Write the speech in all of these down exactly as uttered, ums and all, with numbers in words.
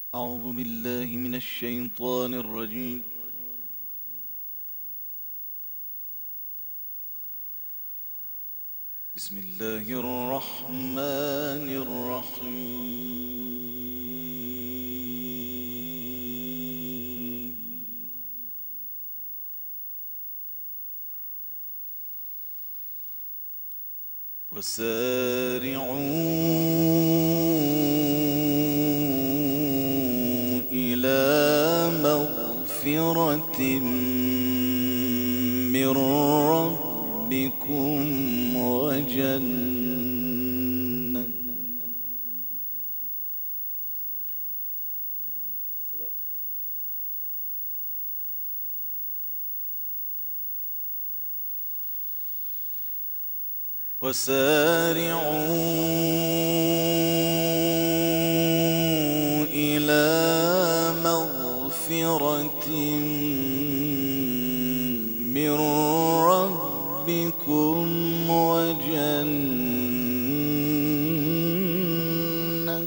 أعوذ بالله من الشيطان الرجيم. بسم الله الرحمن الرحيم. وسارعوا إلى مغفرة من ربكم وجنة وسارعوا إلى مغفرة من ربكم وجنة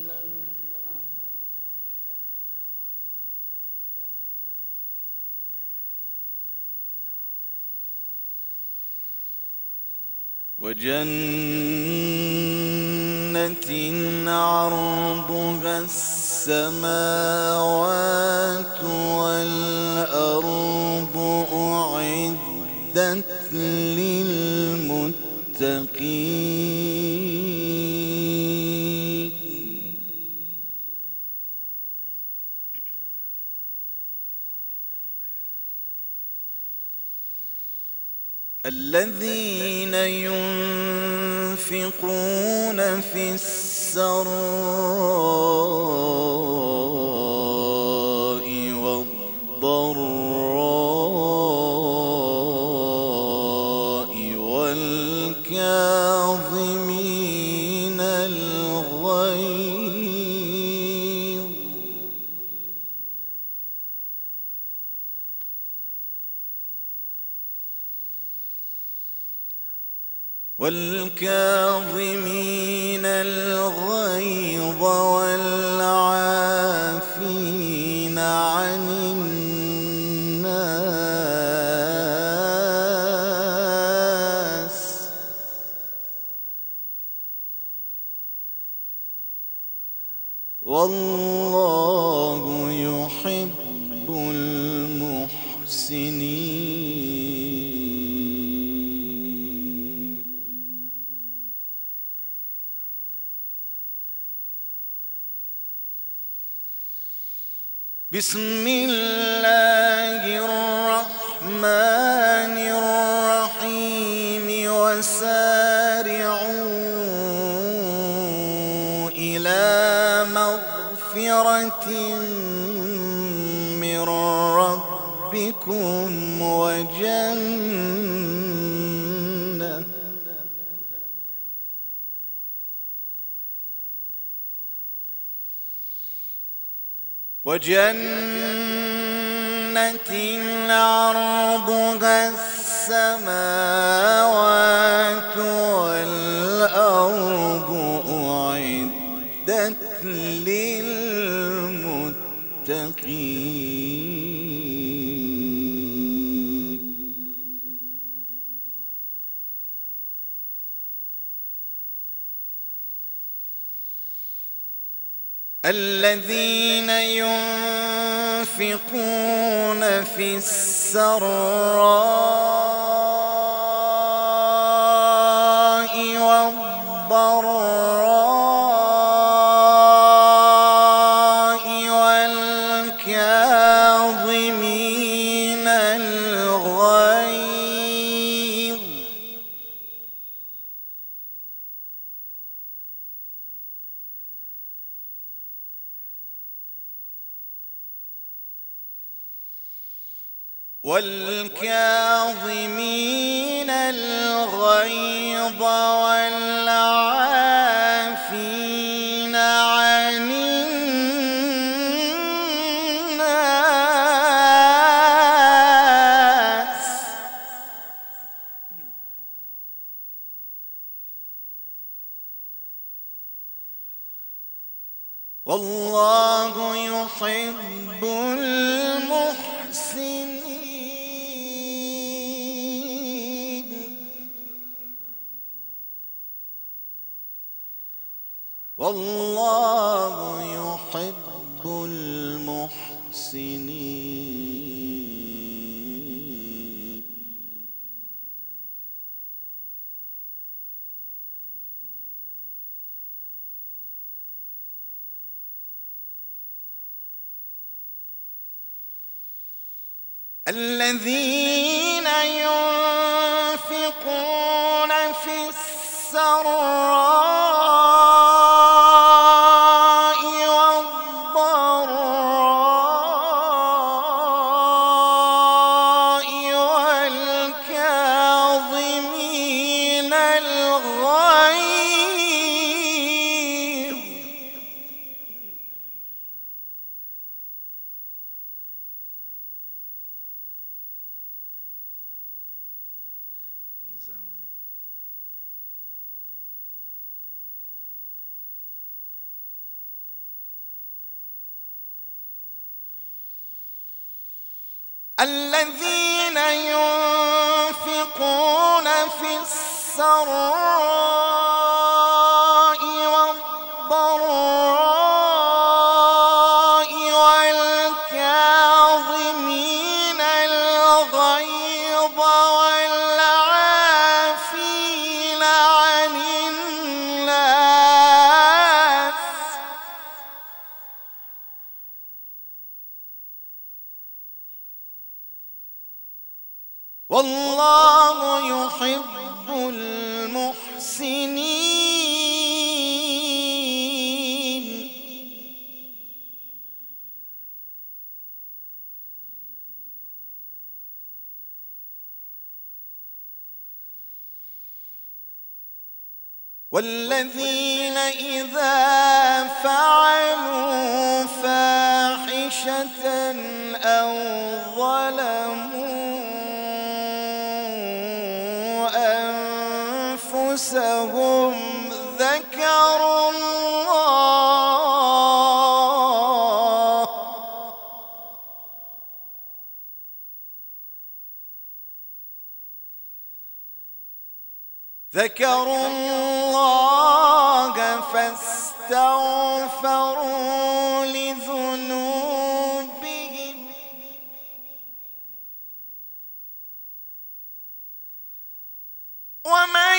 وجنة عرضها السماوات والأرض أعدت للمتقين الذين ينفقون في السراء والضراء والكاظمين الغيظ والكاظمين الغيظ والعافين عن الناس والله يحب المحسنين. بسم الله الرحمن الرحيم. وسارعوا إلى مغفرة من ربكم وجنة وجنة عرضها السماوات والأرض أعدت للمتقين الذين ينفقون في السراء والضراء والكاظمين الغيظ والكاظمين الغيظ والعافين عن الناس والله والله يحب المحسنين. والله يحب المحسنين. الذين ينفقون في السراء والضراء والكاظمين الغيظ الذين ينفقون في السراء والضراء والكاظمين الغيظ والعافين عن الناس والله يحب المحسنين. والذين إذا فعلوا فاحشة أو ظلموا أنفسهم ذكروا الله ذكروا الله فاستغفروا لذنوبهم ومن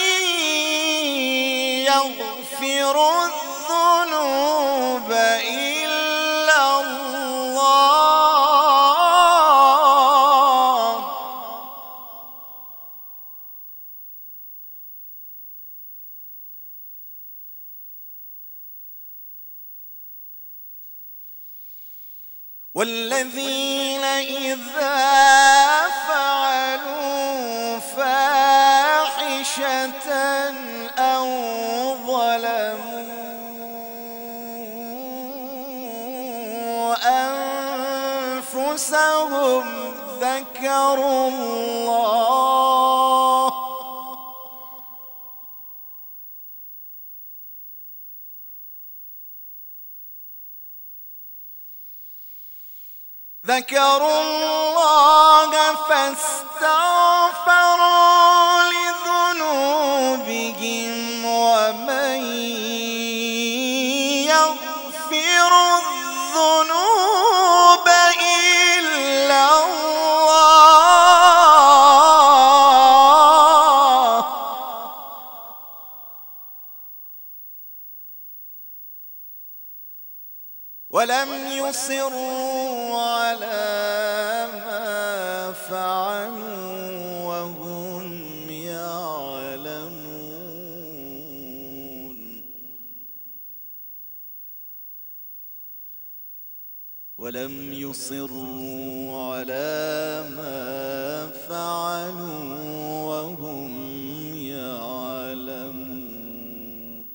يغفر الذنوب إلا الله والذين إذا فعلوا فاحشة أو ظلموا أنفسهم ذكروا الله ذكروا الله فاستغفروا لذنوبهم ومن يغفر الذنوب إلا الله ولم يصروا على ما فعلوا وهم يعلمون ولم يصروا على ما فعلوا وهم يعلمون.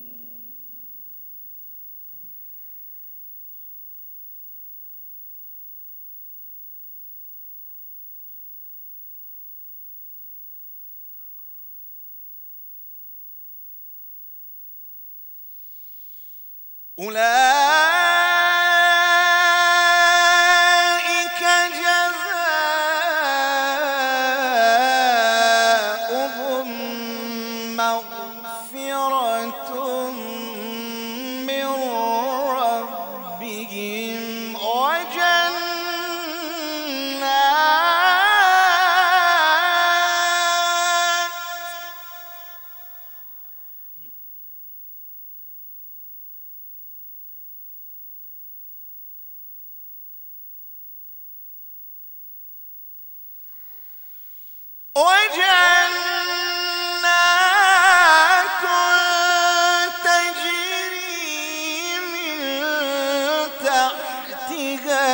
أولئك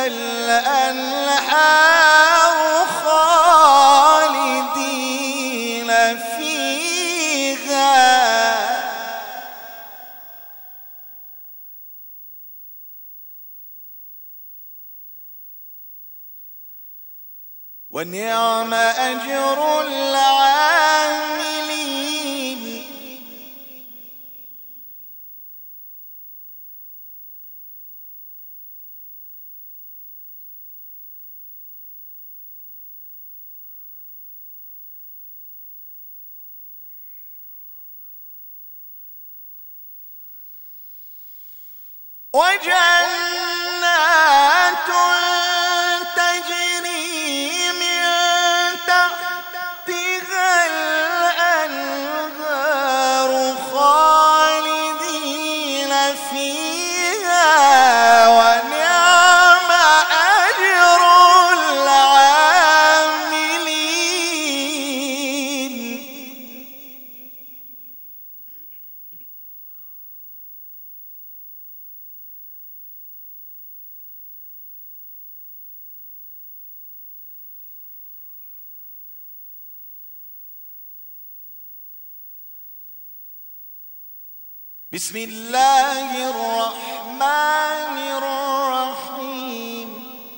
الأنهار خالدين فيها ونعم أجر العاملين. وجنات تجري من تحتها الأنهار خالدين فيها ونعم أجر العاملين. بسم الله الرحمن الرحيم.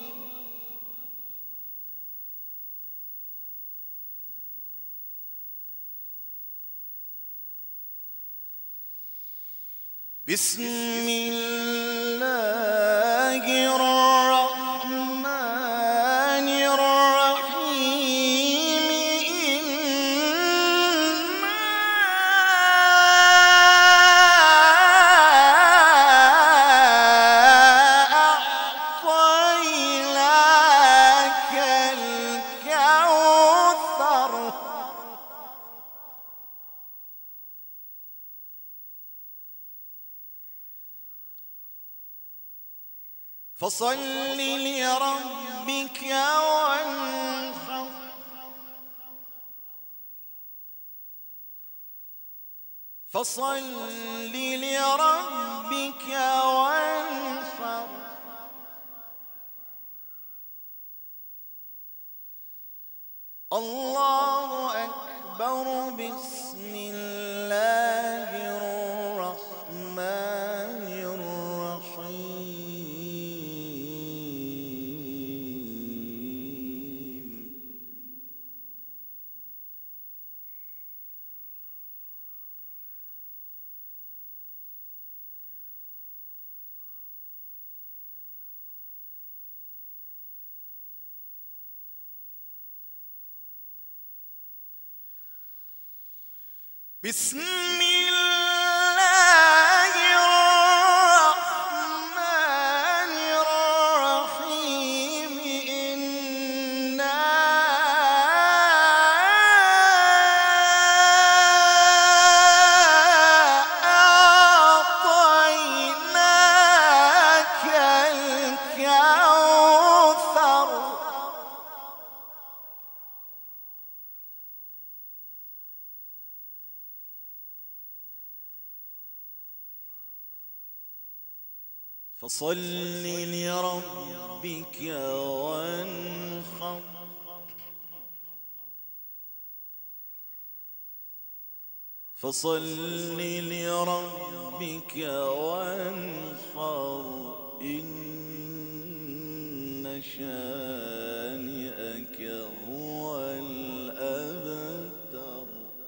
بسم الله الرحمن الرحيم. فصل لربك وانحر فصل لربك وانحر الله أكبر. بسم الله الرحمن الرحيم. بسم الله الرحمن الرحيم. إنا أعطيناك الكوثر. فصل لربك وانحر فصل لربك وانحر إن شانئك هو الأبتر.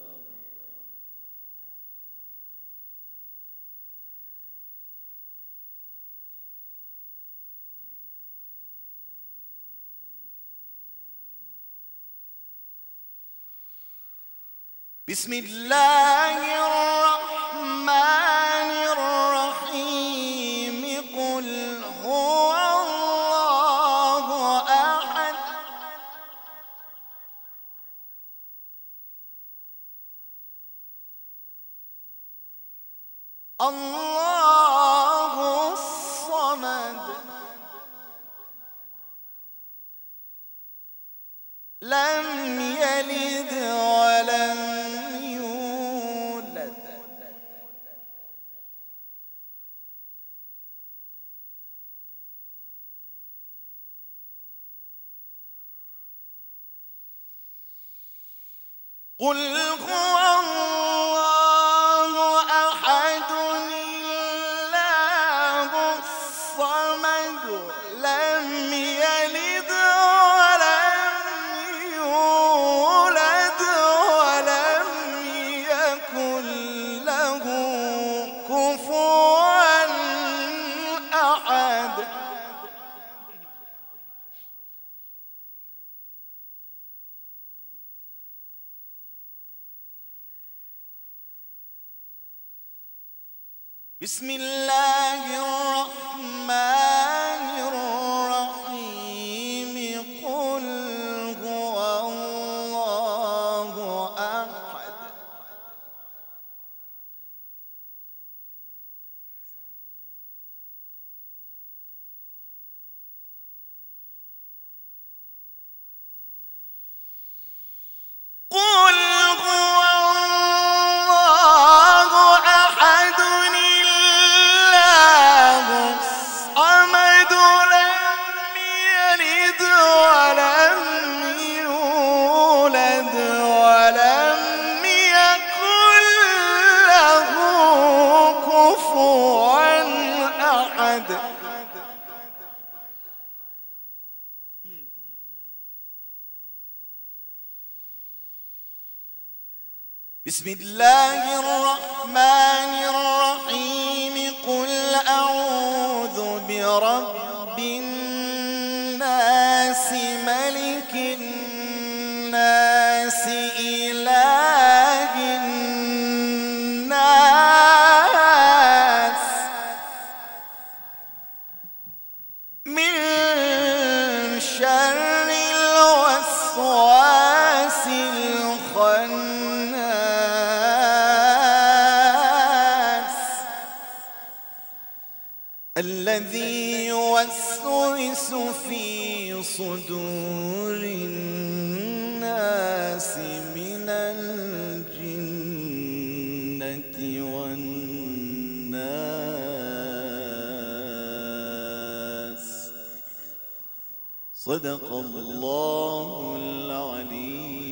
بسم الله الرحمن الرحيم. قل هو الله أحد الله الصمد لم يلد ولم يولد قل هو الله أحد الله الصمد لم يلد ولم يولد ولم يكن له كفوا أحد. بسم الله الرحمن الرحيم قل هو الله أحد قل هو الله أحد الله الصمد لم يلد ولم يولد ولم يكن له كفوا أحد. بسم الله الرحمن الرحيم قل أعوذ برب الناس ملك الناس إله الناس من شر الوسواس الخناس الذي يوسوس في صدور الناس من الجنة والناس. صدق الله العليم.